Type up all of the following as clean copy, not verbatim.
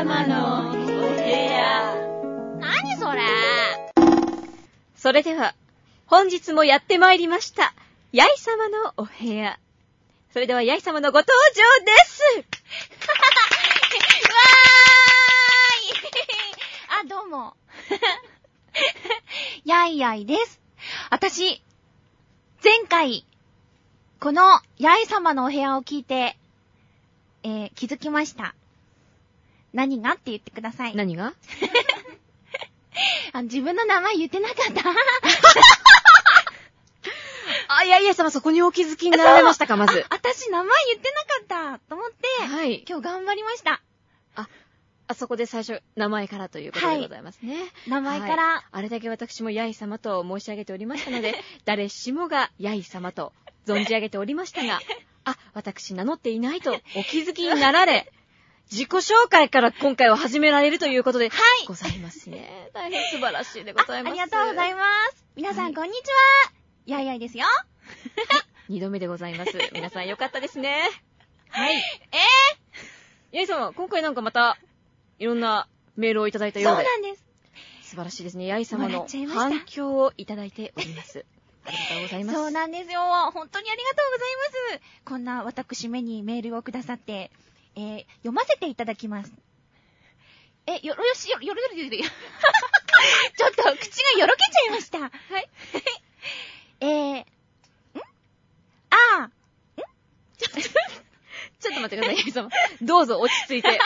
様のお部屋。 何それ。 それでは本日もやってまいりましたヤイ様のお部屋。それではヤイ様のご登場です。 わーい。あ、どうも。やいやいです。私、前回、このやい様のお部屋を聞いて、気づきました。何がって言ってください。 何が自分の名前言ってなかった。 あ、ヤイ様そこにお気づきになられましたか、まず。 私名前言ってなかったと思って、 はい。 今日頑張りました。 あそこで最初、名前からということでございますね。はい、 名前から、はい。 あれだけ私もヤイ様と申し上げておりましたので、誰しもがヤイ様と存じ上げておりましたが、私名乗っていないとお気づきになられ、自己紹介から今回は始められるということで、はい。ございますね。大変素晴らしいでございます。 ありがとうございます。皆さん、こんにちは。やいやいですよ。 2度目でございます。皆さんよかったですね。はい。ヤイ様、今回なんかまた、いろんなメールをいただいたようで。 そうなんです。 素晴らしいですね。ヤイ様の反響をいただいております。ありがとうございます。 そうなんですよ。本当にありがとうございます。こんな私めにメールをくださって、読ませていただきます。ちょっと口がよろけちゃいました。はい。 ちょっと待ってください、ヤイ様。どうぞ落ち着いて。はい。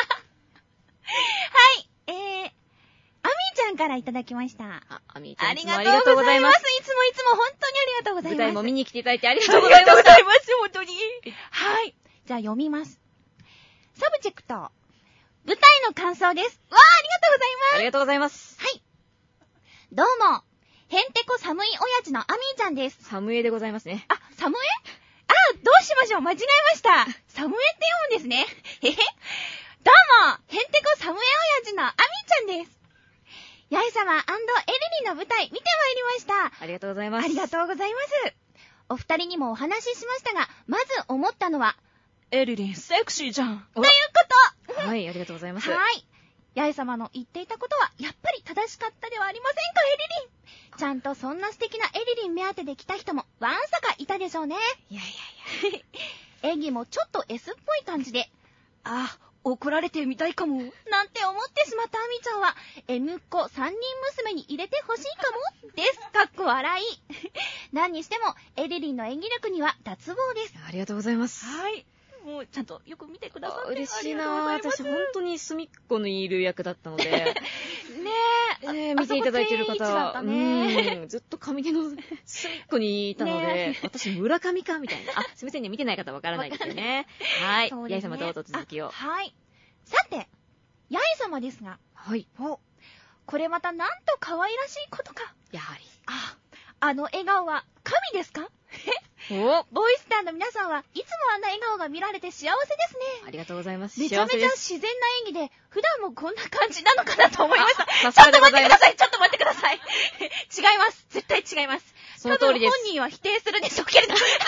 アミーちゃんからいただきました。 アミーちゃん、ありがとうございます。 いつも本当にありがとうございます。 舞台も見に来ていただいてありがとうございます。 ありがとうございます、本当に。はい。じゃあ読みます。サブチェクト、舞台の感想です。わー、ありがとうございます。 ありがとうございます。 はい。どうも、へんてこ寒い親父のアミーちゃんです。 サムエでございますね。 サムエ？どうしましょう、間違えました。サムエって読むんですね。どうも、へんてこ寒い親父のアミーちゃんです。ヤイ様&エリリンの舞台見てまいりました。 ありがとうございます。 ありがとうございます。お二人にもお話ししましたが、まず思ったのは、エリリンセクシーじゃんということ。 はい、ありがとうございます。 はい。ヤイ様の言っていたことはやっぱり正しかったではありませんか、エリリン。ちゃんとそんな素敵なエリリン目当てで来た人もわんさかいたでしょうね。 いや。 演技もちょっと S っぽい感じで、怒られてみたいかもなんて思ってしまったアミちゃんは M っ子3人娘に入れてほしいかもです。かっこ笑い。何にしてもエリリンの演技力には脱帽です。 ありがとうございます。 はい。もうちゃんとよく見てくださって。 嬉しいなぁ。私本当に隅っこにいる役だったので。見ていただいている方は、ずっと上手の隅っこにいたので、私村上かみたいな。すみませんね、見てない方わからないですよね。はい。ヤイ様どうぞ続きを。 はい。さて、ヤイ様ですが、 はい。 これまたなんと可愛らしいことか。 やはり。 あの笑顔は神ですか？ボイスターの皆さんはいつもあんな笑顔が見られて幸せですね。 ありがとうございます。 めちゃめちゃ自然な演技で、普段もこんな感じなのかなと思いました。 ちょっと待ってください。 ちょっと待ってください。違います。絶対違います。 その通りです。 多分本人は否定するでしょうけれど。アミーちゃん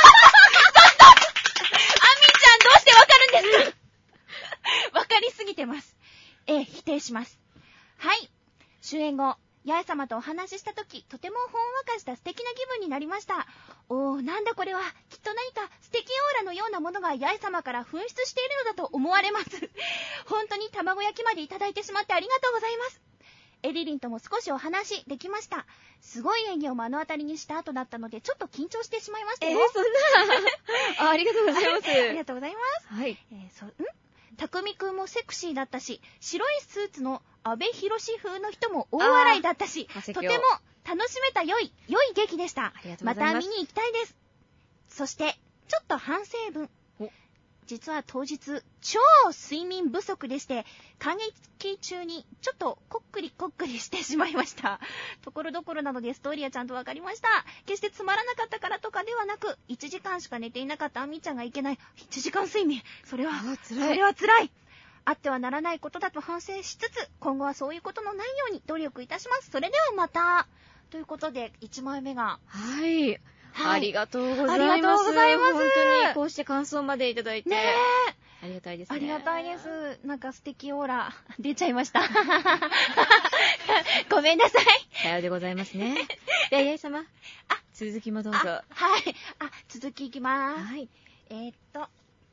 どうしてわかるんですか？わかりすぎてます。否定します。はい。終演後、ヤイ様とお話ししたとき、とてもほんわかした素敵な気分になりました。なんだこれは、きっと何か素敵オーラのようなものがヤイ様から噴出しているのだと思われます。本当に卵焼きまでいただいてしまってありがとうございます。エリリンとも少しお話できました。すごい演技を目の当たりにした後だったので、ちょっと緊張してしまいましたよ。 そんな。ありがとうございます。 ありがとうございます。 はい。 たくみくんもセクシーだったし、白いスーツの阿部寛風の人も大笑いだったし、とても楽しめた良い劇でした。また見に行きたいです。そして、ちょっと反省文。実は当日、超睡眠不足でして、感激中にちょっとこっくりしてしまいました。ところどころなのでストーリーはちゃんとわかりました。決してつまらなかったからとかではなく、1時間しか寝ていなかったアミちゃんがいけない。1時間睡眠。それは辛い。あってはならないことだと反省しつつ、今後はそういうことのないように努力いたします。それではまた。ということで、1枚目が。 はい。ありがとうございます。 ありがとうございます。 本当にこうして感想までいただいて。 ありがたいですね。 ありがたいです。なんか素敵オーラ出ちゃいました。ごめんなさい。 さようでございますね。では、八重様。続きもどうぞ。 はい。続きいきまーす。 はい。 はい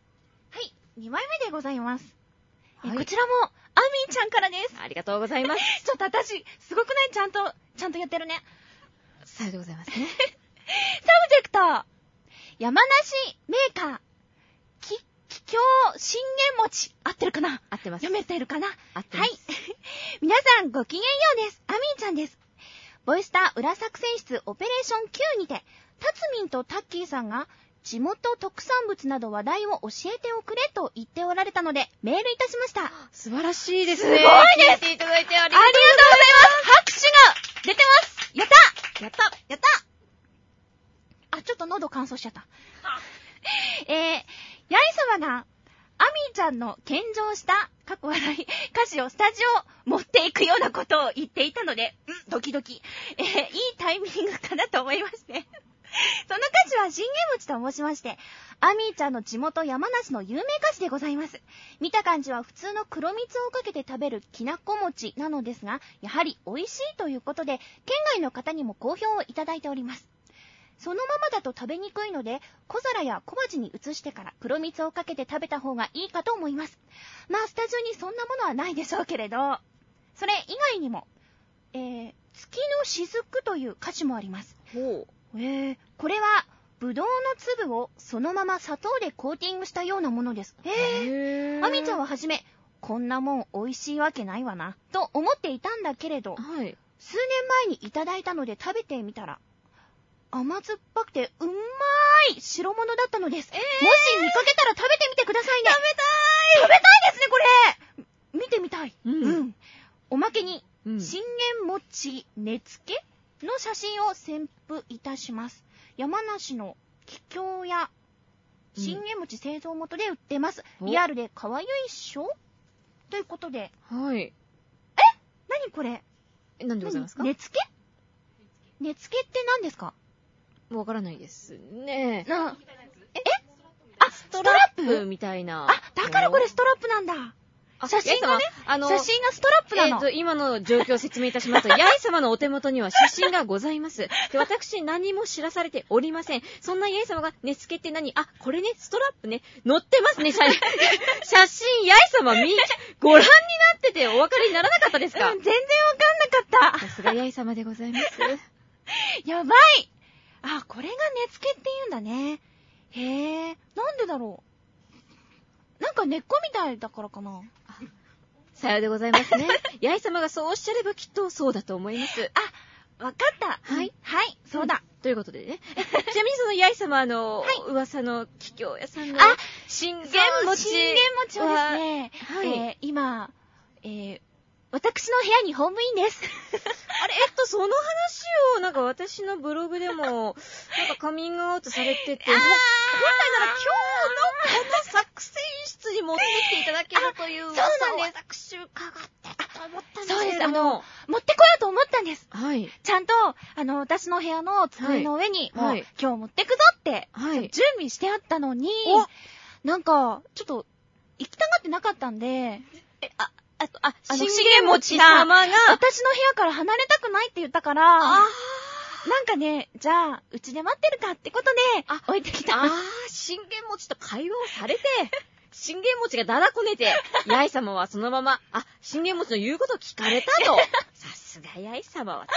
。2枚目でございます。 はい、 こちらも、アミーちゃんからです。 ありがとうございます。 ちょっと私、すごくない？ちゃんとやってるね。 さようでございますね。 サブジェクト、山梨メーカー、桔梗信玄餅。合ってるかな？ 合ってます。 読めてるかな？ 合ってます。 はい。皆さんごきげんようです。アミーちゃんです。ボイスター裏作戦室オペレーション Q にて、タツミンとタッキーさんが地元特産物など話題を教えておくれと言っておられたのでメールいたしました。 素晴らしいですね。 すごいです。 聞いていただいてありがとうございます。 拍手が出てます。やったちょっと喉乾燥しちゃった。ヤイ様がアミーちゃんの献上した過去笑い歌詞をスタジオ持っていくようなことを言っていたので、ドキドキ。いいタイミングかなと思いまして。その歌詞は信玄餅と申しまして、アミーちゃんの地元山梨の有名菓子でございます。見た感じは普通の黒蜜をかけて食べるきなこ餅なのですが、やはり美味しいということで、県外の方にも好評をいただいております。そのままだと食べにくいので、小皿や小鉢に移してから黒蜜をかけて食べた方がいいかと思います。まあ、スタジオにそんなものはないでしょうけれど、それ以外にも、月の雫という歌詞もあります。 ほう。 これは、ぶどうの粒をそのまま砂糖でコーティングしたようなものです。アミちゃんははじめ、こんなもん美味しいわけないわな、と思っていたんだけれど、 はい、 数年前にいただいたので食べてみたら、甘酸っぱくてうまい白物だったのです。もし見かけたら食べてみてくださいね。食べたいですね、これ。見てみたい。おまけに、信玄餅根付けの写真を添付いたします。山梨の桔梗屋信玄餅製造元で売ってます。リアルで可愛いっしょということで。 はい。 何これ？ 何でございますか？ 根付けって何ですか？ わからないですね。 ストラップみたいな。 だからこれストラップなんだ。写真がね、写真がストラップなの。 今の状況を説明いたしますと、ヤイ様のお手元には写真がございます。で、私何も知らされておりません。そんなヤイ様が根付けって何？これね、ストラップね、載ってますね、写真、ヤイ様ご覧になっててお分かりにならなかったですか？ 全然わかんなかった。 さすがヤイ様でございます。 やばい！これが根付けって言うんだね。へえ、なんでだろう。なんか根っこみたいだからかな。 さようでございますね。ヤイ様がそうおっしゃればきっとそうだと思います。 わかった。 はい。 そうだ。 ということでね。ちなみにそのヤイ様噂の桔梗屋さんの信玄餅はですね、今、私の部屋にホームインです。 その話を、なんか私のブログでも、なんかカミングアウトされてて、本来なら今日のこの作戦室に持ってきていただけるという噂を私伺ってたと思ったんですけれども。 持ってこようと思ったんです。 はい。 ちゃんと、私の部屋の机の上に、もう、今日持ってくぞって、準備してあったのに、なんか、ちょっと、行きたがってなかったんで、 信玄餅様が、 私の部屋から離れたくないって言ったから、なんかね、じゃあ、うちで待ってるかってことで、置いてきた。 信玄餅と会話をされて、信玄餅がだだこねて、ヤイ様はそのまま、信玄餅の言うことを聞かれたと。さすがヤイ様は違う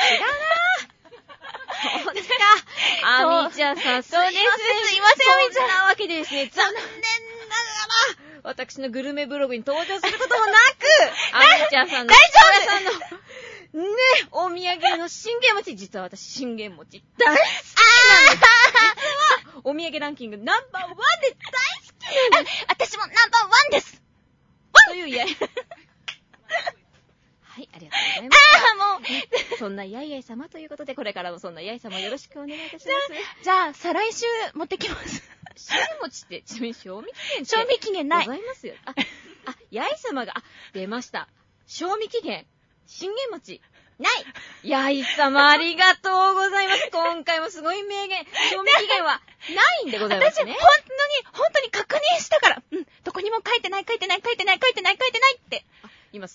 な。そうですか。アミちゃんさん、 そうです。すいません、 アミちゃん。そんなわけでですね、残念ながら、私のグルメブログに登場することもなく、アミちゃんさんの、さんの、お土産の信玄餅、実は私信玄餅大好きなんです。実は、お土産ランキングナンバー1で大好きなんです。 私もナンバー1です。 というやい。はい、ありがとうございます。もう、そんなヤイヤイ様ということで、これからもそんなヤイ様よろしくお願いいたします。 じゃあ、再来週持ってきます。 信玄餅って、ちなみに賞味期限って賞味期限ない。 ございますよ。ヤイ様が、出ました。賞味期限、信玄餅、ない。ヤイ様ありがとうございます。今回もすごい名言。賞味期限はないんでございますね。 私、本当に確認したから。どこにも書いて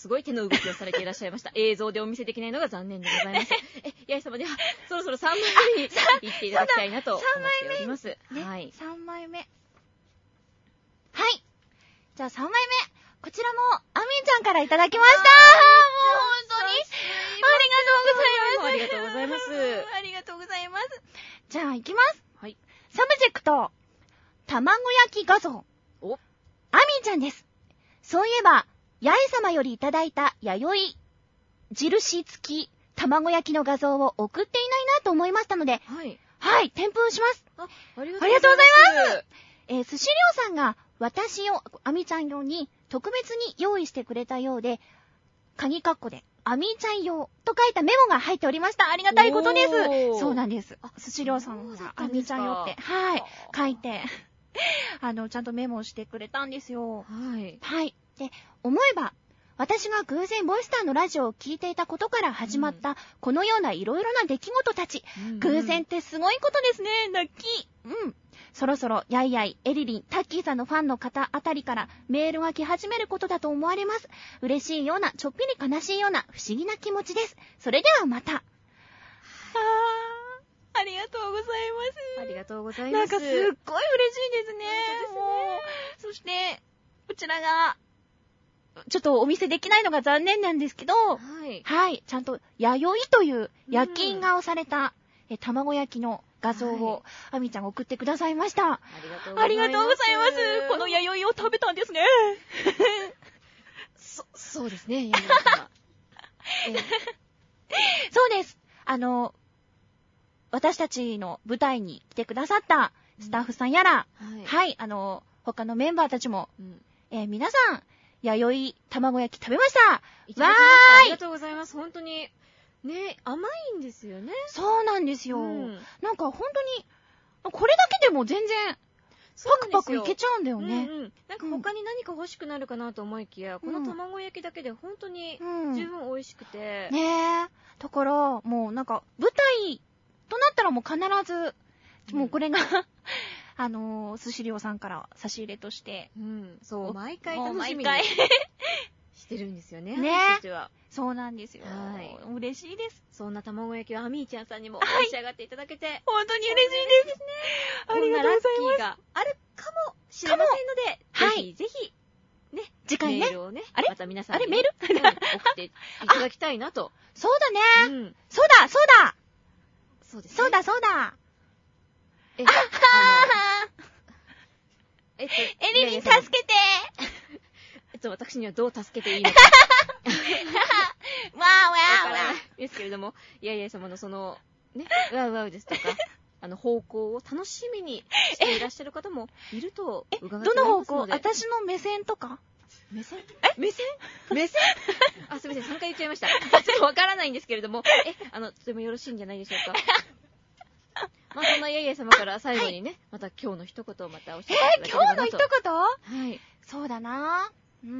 すごい手の動きをされていらっしゃいました。映像でお見せできないのが残念でございます。八重様では、そろそろ3枚目に行っていただきたいなと思っております。 ね、 はい。 3枚目。はい。じゃあ3枚目。こちらも、アミンちゃんからいただきました。もう本当に、ありがとうございます。ありがとうございます。じゃあ行きます。 はい。 サブジェクト、卵焼き画像。 お、 アミンちゃんです。そういえば、八重様よりいただいた弥生印付き卵焼きの画像を送っていないなと思いましたので、 はい。 はい、添付します。 ありがとうございます。寿司寮さんが私を、アミちゃん用に特別に用意してくれたようで、鍵括弧で、アミちゃん用と書いたメモが入っておりました。ありがたいことです。そうなんです。寿司寮さんがアミちゃん用って、はい、書いて、ちゃんとメモしてくれたんですよ。 はい。 はい。で、思えば、私が偶然ボイスターのラジオを聞いていたことから始まった、このようないろいろな出来事たち、偶然ってすごいことですね。ラッキー。そろそろ、やいやい、エリリン、タッキーさんのファンの方あたりからメールが来始めることだと思われます。嬉しいような、ちょっぴり悲しいような、不思議な気持ちです。それではまた。ありがとうございます。 ありがとうございます。 なんかすっごい嬉しいですね。もう、そして、こちらが、ちょっとお見せできないのが残念なんですけど、 はい。 はい。ちゃんと、弥生という焼き印が押された、卵焼きの画像を、アミちゃんが送ってくださいました。 ありがとうございます。 この弥生を食べたんですね。 そうですね、弥生様。 そうです。私たちの舞台に来てくださったスタッフさんやら、はい、他のメンバーたちも、皆さん、弥生卵焼き食べました。わーい。 ありがとうございます。本当に、ね、甘いんですよね。 そうなんですよ。なんか本当に、これだけでも全然、パクパクいけちゃうんだよね。 なんか他に何か欲しくなるかなと思いきや、この卵焼きだけで本当に十分美味しくて。 ねえ。だから、もうなんか、舞台となったらもう必ず、もうこれが、寿司寮さんから差し入れとして。 そう、毎回楽しみにしてるんですよね。 ねえ。 そうなんですよ。はい。嬉しいです。 そんな卵焼きはアミーちゃんさんにも召し上がっていただけて、 本当に嬉しいですね。 ありがとうございます。こんなラッキーがあるかもしれませんので、ぜひぜひ、ね、 次回ね、 メールをね、また皆さんにメール送っていただきたいなと。 そうだね。そうですね。そうだ。エリリン助けて私にはどう助けていいのか。 わからないですけれども、いやいや様のその、ね、わうわうですとか、方向を楽しみにしていらっしゃる方もいると伺っておりますので。 どの方向？私の目線とか？ 目線あ、すみません、3回言っちゃいました。ちょっとわからないんですけれども、とてもよろしいんじゃないでしょうか。まあ、そんなやいや様から最後にね、また今日の一言をまた教えていただければなと。 今日の一言？ はい。 そうだな。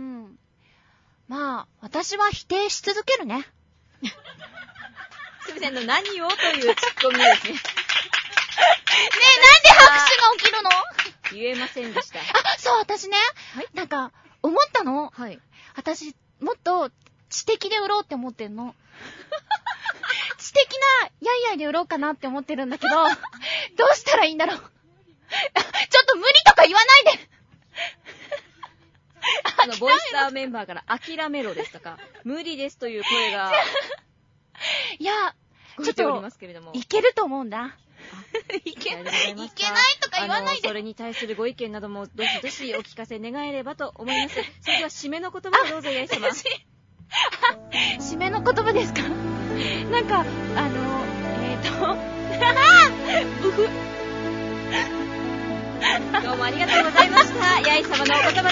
まあ、私は否定し続けるね。 すみません、何をというツッコミですね。ねえ、なんで拍手が起きるの？ 言えませんでした。 そう、私ね、なんか、思ったの。 はい。 私、もっと知的で売ろうって思ってんの。知的なやいやいで売ろうかなって思ってるんだけど、どうしたらいいんだろう。ちょっと無理とか言わないで。 ボイスターメンバーから諦めろですとか、無理ですという声が、 いや、 ちょっとおりますけれども。 いけると思うんだ。いけないとか言わないで。 それに対するご意見なども、どしどしお聞かせ願えればと思います。それでは締めの言葉をどうぞ、やい様。 締めの言葉ですか？なんか、 どうもありがとうございました。やい様のお言葉